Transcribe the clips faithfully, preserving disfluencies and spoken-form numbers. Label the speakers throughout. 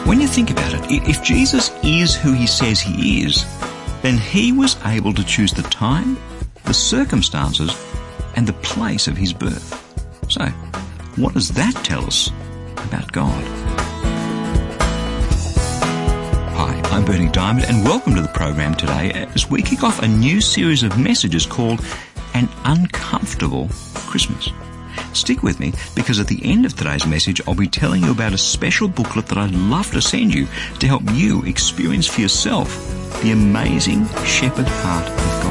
Speaker 1: When you think about it, if Jesus is who he says he is, then he was able to choose the time, the circumstances, and the place of his birth. So, what does that tell us about God? Hi, I'm Bernie Diamond, and welcome to the program today as we kick off a new series of messages called An Uncomfortable Christmas. Stick with me, because at the end of today's message, I'll be telling you about a special booklet that I'd love to send you to help you experience for yourself the amazing shepherd heart of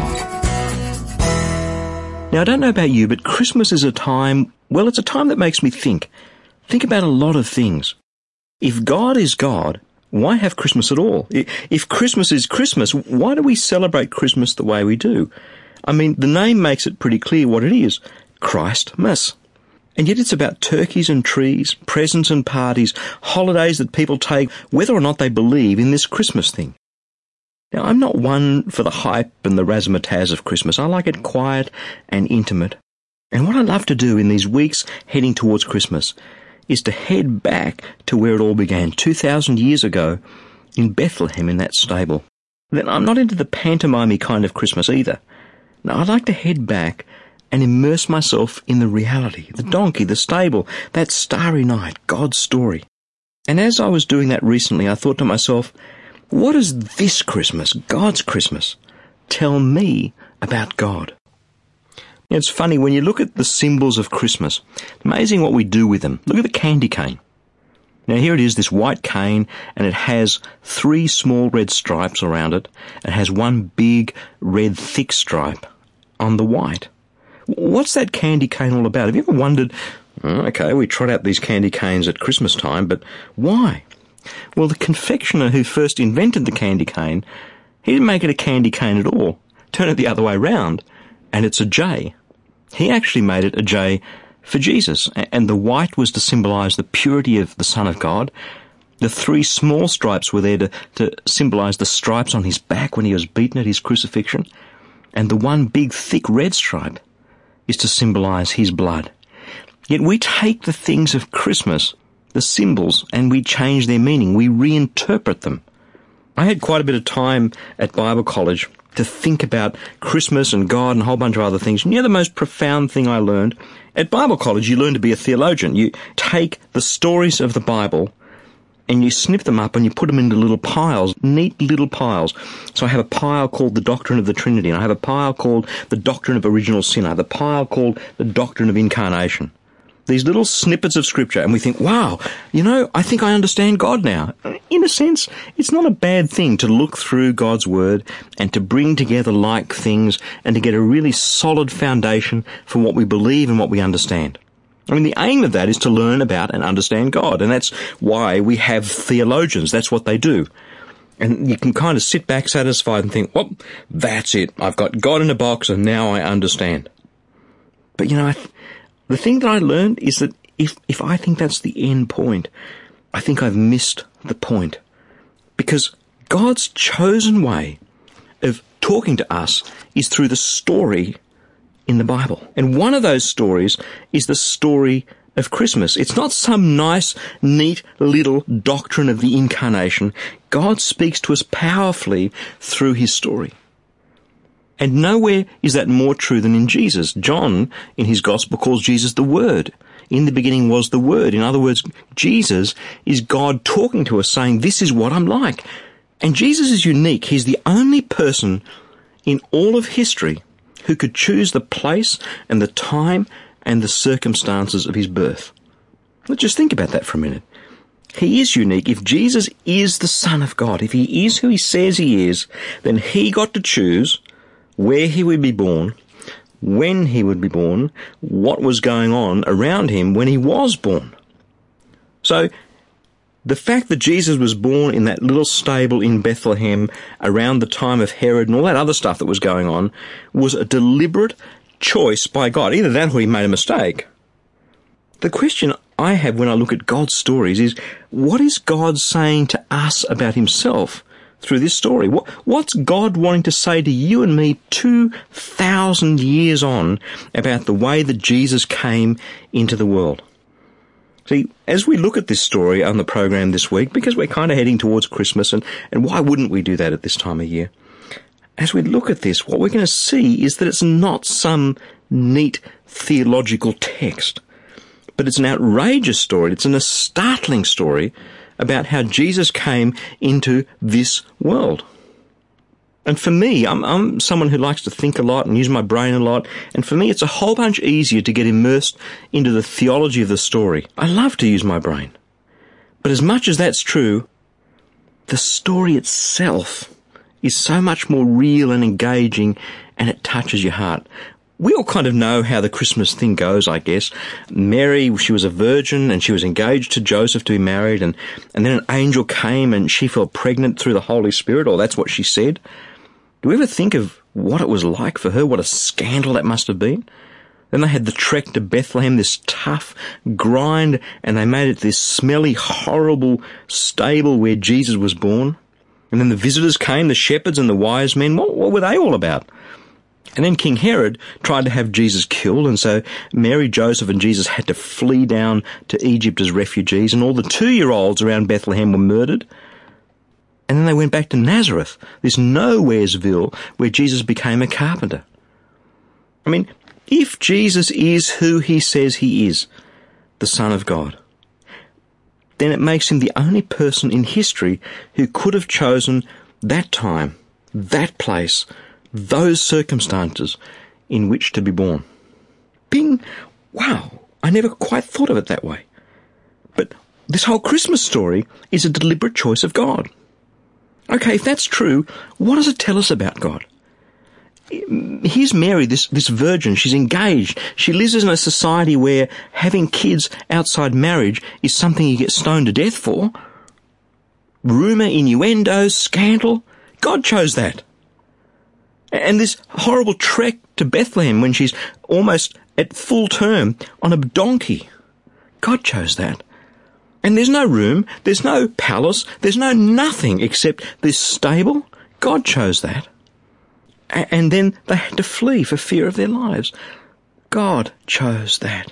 Speaker 1: God. Now, I don't know about you, but Christmas is a time, well, it's a time that makes me think. Think about a lot of things. If God is God, why have Christmas at all? If Christmas is Christmas, why do we celebrate Christmas the way we do? I mean, the name makes it pretty clear what it is. Christmas. And yet it's about turkeys and trees, presents and parties, holidays that people take, whether or not they believe in this Christmas thing. Now, I'm not one for the hype and the razzmatazz of Christmas. I like it quiet and intimate. And what I love to do in these weeks heading towards Christmas is to head back to where it all began, two thousand years ago, in Bethlehem in that stable. Then I'm not into the pantomime kind of Christmas either. No, I like to head back and immerse myself in the reality, the donkey, the stable, that starry night, God's story. And as I was doing that recently, I thought to myself, what does this Christmas, God's Christmas, tell me about God? You know, it's funny, when you look at the symbols of Christmas, amazing what we do with them. Look at the candy cane. Now here it is, this white cane, and it has three small red stripes around it. It has one big red thick stripe on the white. What's that candy cane all about? Have you ever wondered, oh, okay, we trot out these candy canes at Christmas time, but why? Well, the confectioner who first invented the candy cane, he didn't make it a candy cane at all. Turn it the other way round, and it's a J. He actually made it a J for Jesus, and the white was to symbolize the purity of the Son of God. The three small stripes were there to, to symbolize the stripes on his back when he was beaten at his crucifixion, and the one big thick red stripe is to symbolize his blood. Yet we take the things of Christmas, the symbols, and we change their meaning. We reinterpret them. I had quite a bit of time at Bible college to think about Christmas and God and a whole bunch of other things. And you know the most profound thing I learned? At Bible college, you learn to be a theologian. You take the stories of the Bible and you snip them up and you put them into little piles, neat little piles. So I have a pile called the Doctrine of the Trinity, and I have a pile called the Doctrine of Original Sin. I have a pile called the Doctrine of Incarnation. These little snippets of Scripture, and we think, wow, you know, I think I understand God now. In a sense, it's not a bad thing to look through God's Word and to bring together like things and to get a really solid foundation for what we believe and what we understand. I mean, the aim of that is to learn about and understand God, and that's why we have theologians. That's what they do. And you can kind of sit back satisfied and think, well, that's it. I've got God in a box, and now I understand. But, you know, I th- the thing that I learned is that if, if I think that's the end point, I think I've missed the point. Because God's chosen way of talking to us is through the story in the Bible. And one of those stories is the story of Christmas. It's not some nice, neat little doctrine of the incarnation. God speaks to us powerfully through his story. And nowhere is that more true than in Jesus. John, in his gospel, calls Jesus the Word. In the beginning was the Word. In other words, Jesus is God talking to us, saying, this is what I'm like. And Jesus is unique. He's the only person in all of history who could choose the place and the time and the circumstances of his birth. Let's just think about that for a minute. He is unique. If Jesus is the Son of God, if he is who he says he is, then he got to choose where he would be born, when he would be born, what was going on around him when he was born. So, the fact that Jesus was born in that little stable in Bethlehem around the time of Herod and all that other stuff that was going on was a deliberate choice by God. Either that or he made a mistake. The question I have when I look at God's stories is, what is God saying to us about himself through this story? What, what's God wanting to say to you and me two thousand years on about the way that Jesus came into the world? See, as we look at this story on the program this week, because we're kind of heading towards Christmas, and, and why wouldn't we do that at this time of year? As we look at this, what we're going to see is that it's not some neat theological text, but it's an outrageous story. It's a startling story about how Jesus came into this world. And for me, I'm, I'm someone who likes to think a lot and use my brain a lot, and for me it's a whole bunch easier to get immersed into the theology of the story. I love to use my brain. But as much as that's true, the story itself is so much more real and engaging, and it touches your heart. We all kind of know how the Christmas thing goes, I guess. Mary, she was a virgin, and she was engaged to Joseph to be married, and, and then an angel came and she fell pregnant through the Holy Spirit, or that's what she said. Do we ever think of what it was like for her, what a scandal that must have been? Then they had the trek to Bethlehem, this tough grind, and they made it this smelly, horrible stable where Jesus was born. And then the visitors came, the shepherds and the wise men. What, what were they all about? And then King Herod tried to have Jesus killed, and so Mary, Joseph and Jesus had to flee down to Egypt as refugees, and all the two-year-olds around Bethlehem were murdered. And then they went back to Nazareth, this nowheresville where Jesus became a carpenter. I mean, if Jesus is who he says he is, the Son of God, then it makes him the only person in history who could have chosen that time, that place, those circumstances in which to be born. Bing! Wow! I never quite thought of it that way. But this whole Christmas story is a deliberate choice of God. Okay, if that's true, what does it tell us about God? Here's Mary, this, this virgin. She's engaged. She lives in a society where having kids outside marriage is something you get stoned to death for. Rumour, innuendos, scandal. God chose that. And this horrible trek to Bethlehem when she's almost at full term on a donkey. God chose that. And there's no room, there's no palace, there's no nothing except this stable. God chose that. And then they had to flee for fear of their lives. God chose that.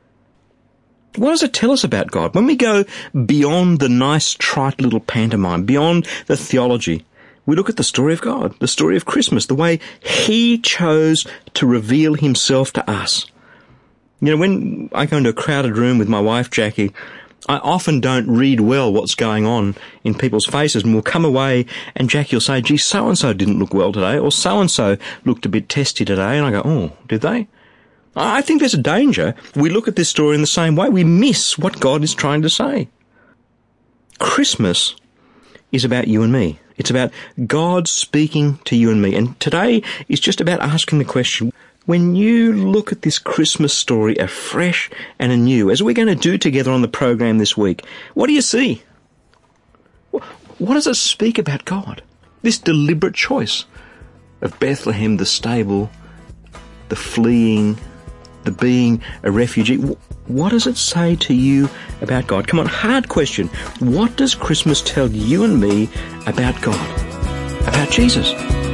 Speaker 1: What does it tell us about God? When we go beyond the nice, trite little pantomime, beyond the theology, we look at the story of God, the story of Christmas, the way he chose to reveal himself to us. You know, when I go into a crowded room with my wife, Jackie, I often don't read well what's going on in people's faces, and we'll come away and Jackie will say, gee, so-and-so didn't look well today, or so-and-so looked a bit testy today, and I go, oh, did they? I think there's a danger. We look at this story in the same way. We miss what God is trying to say. Christmas is about you and me. It's about God speaking to you and me. And today is just about asking the question, when you look at this Christmas story afresh and anew, as we're going to do together on the program this week, what do you see? What does it speak about God? This deliberate choice of Bethlehem, the stable, the fleeing, the being a refugee. What does it say to you about God? Come on, hard question. What does Christmas tell you and me about God? About Jesus?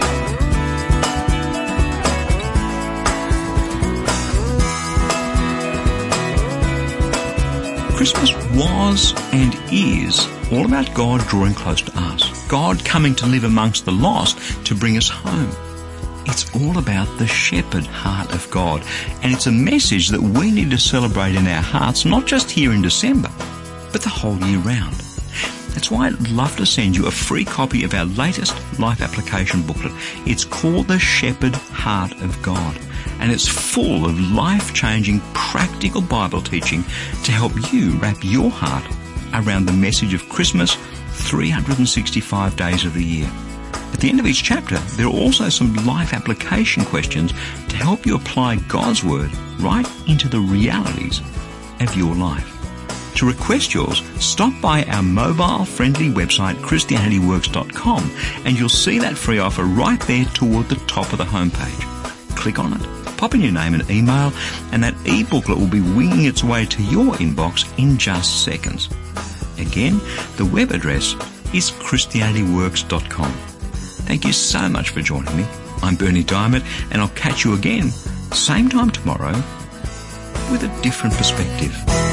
Speaker 2: Christmas was and is all about God drawing close to us. God coming to live amongst the lost to bring us home. It's all about the shepherd heart of God, and it's a message that we need to celebrate in our hearts, not just here in December, but the whole year round. That's why I'd love to send you a free copy of our latest life application booklet. It's called The Shepherd Heart of God, and it's full of life-changing, practical Bible teaching to help you wrap your heart around the message of Christmas three hundred sixty-five days of the year. At the end of each chapter, there are also some life application questions to help you apply God's Word right into the realities of your life. To request yours, stop by our mobile-friendly website, Christianity Works dot com, and you'll see that free offer right there toward the top of the homepage. Click on it, pop in your name and email, and that e-booklet will be winging its way to your inbox in just seconds. Again, the web address is Christianity Works dot com. Thank you so much for joining me. I'm Bernie Diamond, and I'll catch you again, same time tomorrow, with a different perspective.